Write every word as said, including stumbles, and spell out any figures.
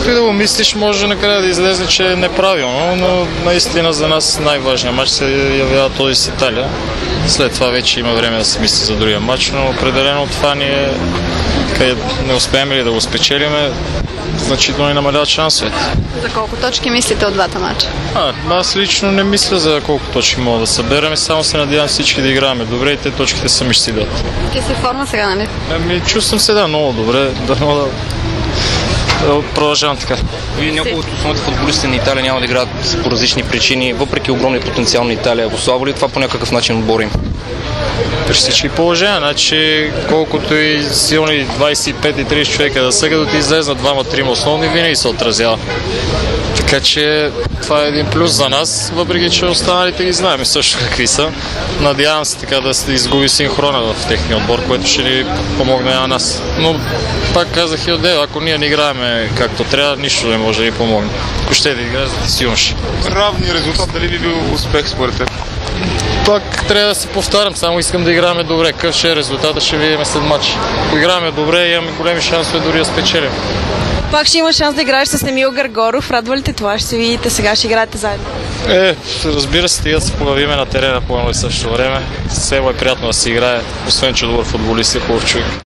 каквото и да го мислиш, може накрая да излезе, че е неправилно, но наистина за нас най-важният матч се явява този с Италия. След това вече има време да се мисли за другия матч, но определено това ни е, къде не успеем ли да го спечелиме, значително ни намаляват шансовете. За колко точки мислите от двата матча? А, аз лично не мисля за колко точки мога да съберем, само се надявам всички да играем добре и те точките сами ще си дадат. Ти си в форма сега, нали? Ами, чувствам се да много добре, да, да, да продължавам така. Вие няколко от основните футболисти на Италия няма да играят по различни причини, въпреки огромния потенциал на Италия. Ослабва ли това по някакъв начин отборим? При всички положения, значи колкото и силни двайсет и пет и трийсет човека да са, като ти излезнат двама-трима основни, винаги се отразява. Така че това е един плюс за нас, въпреки че останалите ги знаем също какви са. Надявам се така да се изгуби синхрона в техния отбор, което ще ни помогне на нас. Но пак казах и отдел, ако ние не играем както трябва, нищо не може да ни помогне. Ако ще да играем, силно ще. Равни резултат, дали би бил успех според теб? Пак трябва да се повтарям, само искам да играем добре. Какъв ще е резултата, ще видим след матч. Ако играем добре, имаме големи шансове дори да спечелим. Пак ще има шанс да играеш с Емил Гаргоров. Радва ли те това? Ще се видите сега, ще играете заедно. Е, разбира се, стига да се появиме на терена по едно и също време. Все е приятно да се играе, освен че добър футболист и хубав човек.